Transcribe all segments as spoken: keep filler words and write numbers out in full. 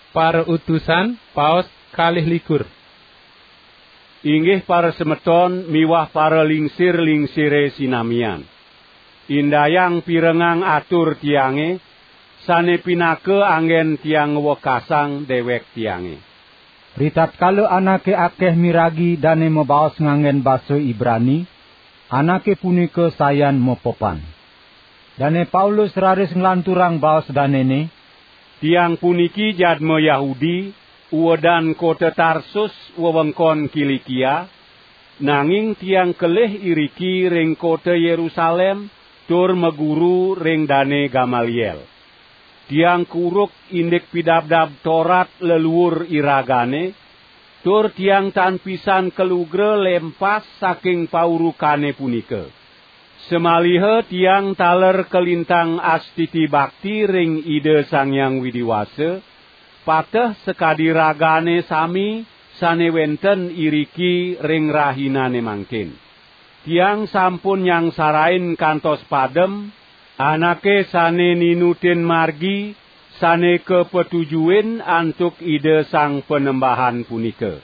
para utusan paos kalih likur. Inggih para semeton miwah para lingsir-lingsire sinamian. Indayang pirengang atur tiange, sane pinake anggen tiang wekasang dewek tiange. Ritat kalau anake akeh miragi dane mebaos ngangen baso Ibrani, anake punika sayan mopopan. Dane Paulus raris nglanturang baos danene, tiang puniki jadme Yahudi, uwedan kota Tarsus wewengkon Kilikia, nanging tiang kelih iriki ring kota Yerusalem, tur meguru ring dane Gamaliel. Tiang kuruk indik pidabdab Torat leluhur iragane, tur tiang tan pisan kelugre lempas saking paurukane punika. Semalihe tiang taler kelintang astiti bakti ring ide Sang Hyang Widiwasa, pateh sekadi ragane sami sane wenten iriki ring rahinane mangkin. Tiang sampun yang sarain kantos padem, anake sane ninutin margi, sane kepetujuin antuk ide sang penembahan punika.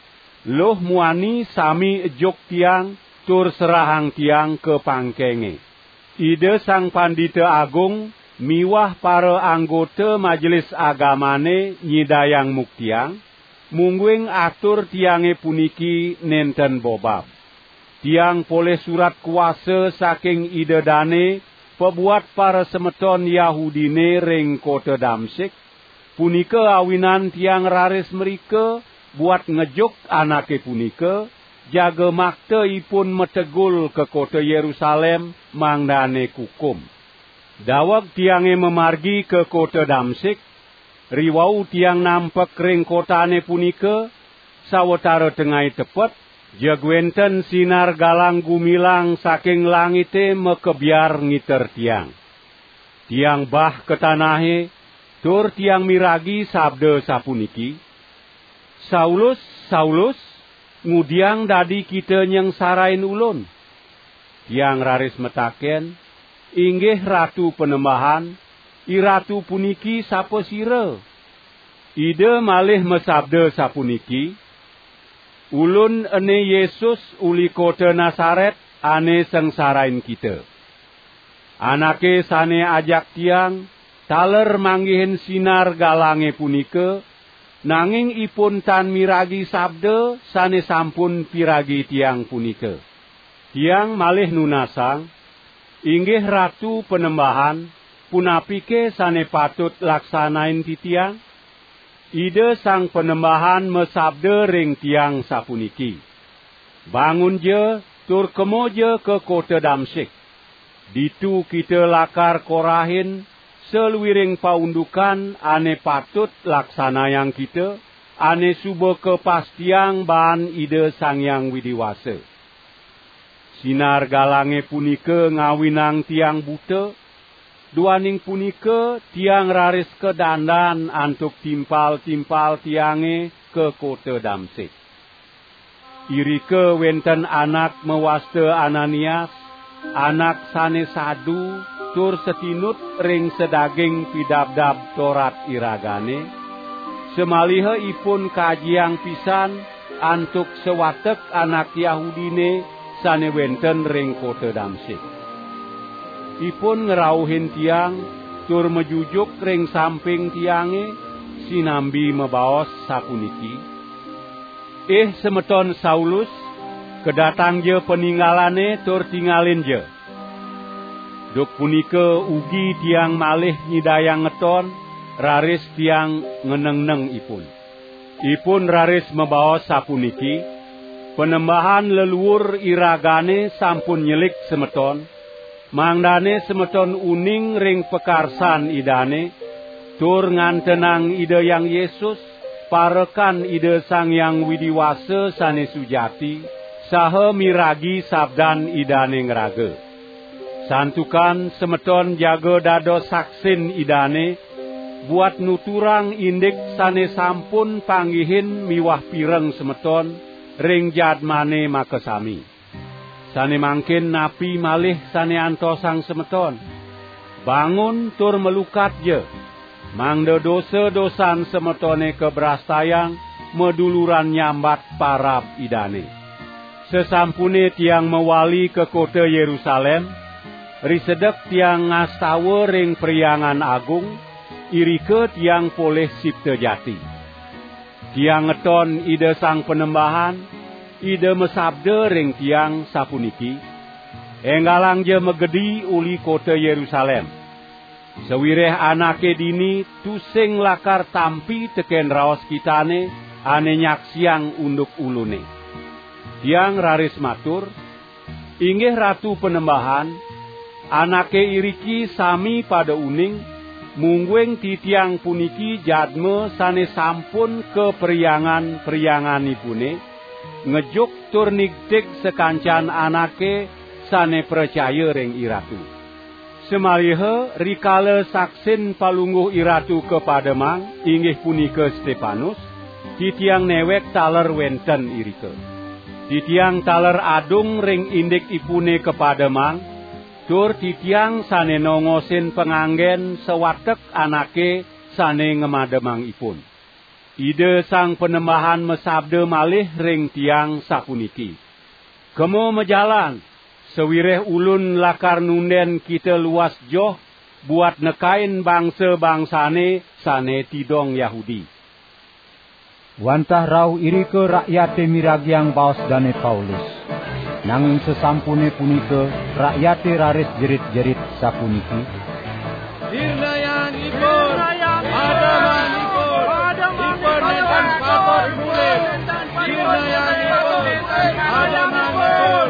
Loh muani sami ejok tiang, tur serahang tiang ke pangkenge. Ide sang pandita agung, miwah para anggota majelis agamane nyidayang muktiang, mungguing atur tiange puniki nenten bobab. Tiang poleh surat kuasa saking ide dane, pebuat para semeton Yahudine ring kota Damsik, punika awinan tiang raris merika, buat ngejuk anake punika, jaga makta ipun metegul ke kota Yerusalem mangdane kukum. Dawag tiange memargi ke kota Damsik, riwau tiang nampek ring kotane punika, sawetara tengah tepet, jagwenten sinar galang gumilang saking langite mekebiar ngiter tiang. Tiang bah ke tanahe, tur tiang miragi sabda sapuniki, Saulus, Saulus, ngudiang dadi kita nyeng sarain ulun. Tiang raris metaken, inggih ratu penembahan, iratu puniki sapa sira? Ide malih mesabda sapuniki, ulun ene Yesus uli kota Nasaret ane sengsarain kita. Anake sane ajak tiang, taler manggihin sinar galange punika, nanging ipun tan miragi sabda sane sampun piragi tiang punika. Tiang malih nunasang, inggih ratu penembahan, punapike sane patut laksanain ti tiang? Ide sang penembahan mesabda ring tiang sapuniki, bangun je, tur kemo je ke kota Damsik. Ditu kita lakar korahin, seluiring paundukan ane patut laksanayang kita, ane suba kepastiang bahan ide Sang Hyang Widiwasa. Sinar galange punika ngawinang tiang buta, duaning punika tiang raris ke dandan antuk timpal-timpal tiange ke kota Damsik. Irike wenten anak mewasta Ananias, anak sane sadu, tur setinut ring sedaging pidabdab Torat iragane, semalihe ipun kajiang pisan antuk sewatek anak Yahudine sane wenten ring kota Damsik. Ipun ngerauhin tiang, tur mejujuk ring samping tiange, sinambi mebaos sapuniki. Eh semeton Saulus, kedatang je peninggalane tur tinggalin je. Duk punika ugi tiang malih nyidayang ngeton, raris tiang ngeneng-neng ipun. Ipun raris mebaos sapuniki, penembahan leluhur iragane sampun nyelik semeton, mangdane semeton uning ring pekarsan idane, tur ngantenang ide yang Yesus, parekan ide Sang Hyang Widiwasa sane sujati, saha miragi sabdan idane ngraga. Santukan semeton jaga dado saksin idane, buat nuturang indik sane sampun panggihin miwah pireng semeton, ring jadmane makesami. Sane mangkin napi malih sane antosang semeton. Bangun tur melukat je. Mangda dosa-dosan semetone kebrastayang meduluran nyambat parab idane. Sesampune tiang mewali ke kota Yerusalem, risedek tiang ngastawa ring priangan agung, irike tiang poleh sipte jati. Tiang ngeton ide sang penembahan, ide mesabde ring tiang sapuniki, enggalang je megedi uli kota Yerusalem. Sewireh anake dini tusing lakar tampi teken raos kitane, ane nyaksiang unduk ulune. Tiang raris matur, inggih ratu penembahan, anake iriki sami pada uning, mungguing titiang puniki jadme sane sampun ke periangan-perianganipune, ngejuk tur nigtik sekancan anake sane percaya ring iratu. Semalihe rikala saksin palungguh iratu kepada mang, inggih punika Stefanus, titiang newek taler wenten irike. Titiang taler adung ring indik ipune kepada mang, tur titiang sane nongosin penganggen sewatek anake sane ngemademang ipun. Ide sang penembahan mesabde malih ring tiang sapuniki, kemo mejalan, sewireh ulun lakar nunden kita luas joh, buat nekain bangsa-bangsane sane tidong Yahudi. Wantah rau irike rakyate miragiang baos dane Paulus. Nanging sesampune punike rakyate raris jerit-jerit sapuniki, Dirnayanipun, adamanipun, ipun nenten patut murid. Dirnayanipun, adamanipun,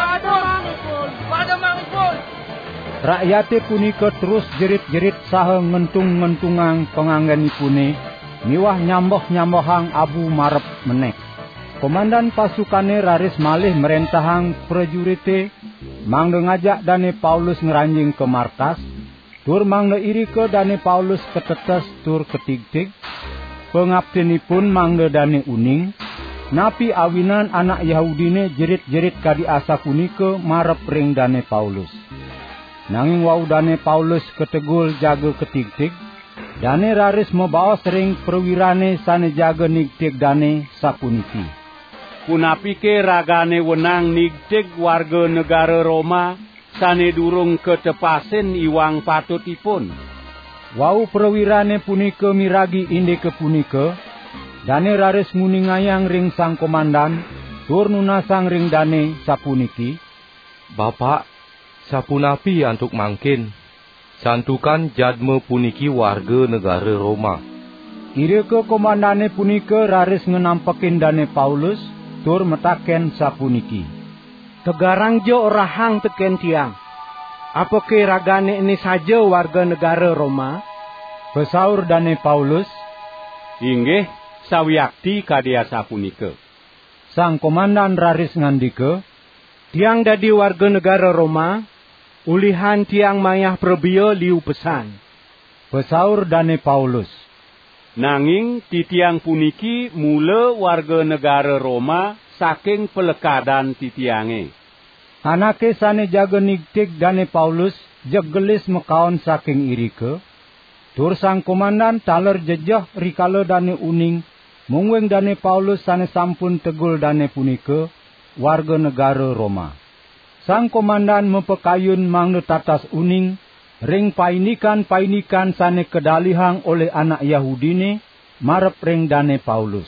adamanipun. rakyate punike terus jerit-jerit saha ngentung-ngentungang penganggenipune, miwah nyamboh-nyambohang abu marep menek. Komandan pasukane raris malih merentahang prejurite, mangde ngajak dane Paulus ngeranjing ke markas, tur mangde irike dane Paulus ketetes tur ketig-tig, pengabtenipun mangde dane uning, napi awinan anak Yahudine jerit-jerit kadi asa punike marep ring dane Paulus. Nanging wau dane Paulus ketegul jaga ketig-tig, dane raris mebaos ring perwirane sane jaga nigtig dane sapuniki, punapike ragane wenang nigtig warga negara Roma sane durung ketepasin iwang patutipun. Wau perwirane punika miragi indike punika, dane raris nguningayang ring sang komandan, tur nunasang ring dane sapuniki, Bapak, sapunapi antuk mangkin, santukan jadme puniki warga negara Roma. Ireke komandane punika raris ngenampekin dane Paulus, tur metaken sapuniki, Tegarang jo orahang teken tiang. Apake ragane ini saja warga negara Roma? Pesaur dane Paulus, Inggih sawiakti kadia sapunika. sang komandan raris ngandika, Tiang dadi warga negara Roma, ulihan tiang mayah probio liu pesan. Pesaur dane Paulus, Nanging titiang puniki mula warga negara Roma saking pelekadan titiange. anake sane jaga nigtig dane Paulus jegelis mekaon saking irike, tur sang komandan taler jejah rikala dane uning, mungweng dane Paulus sane sampun tegul dane punika warga negara Roma. Sang komandan mepekayun mangde tatas uning, ring painikan-painikan sane kedalihang oleh anak Yahudine, marep ring dane Paulus.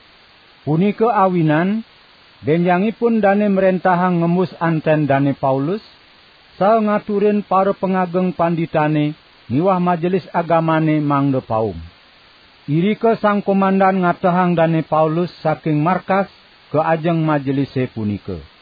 Punika awinan, benjangipun dane merentahang ngemus anten dane Paulus, sa ngaturin para pengageng panditane, miwah majelis agamane mangde paum. Irike sang komandan ngatahang dane Paulus saking markas ke ajeng majelise punika.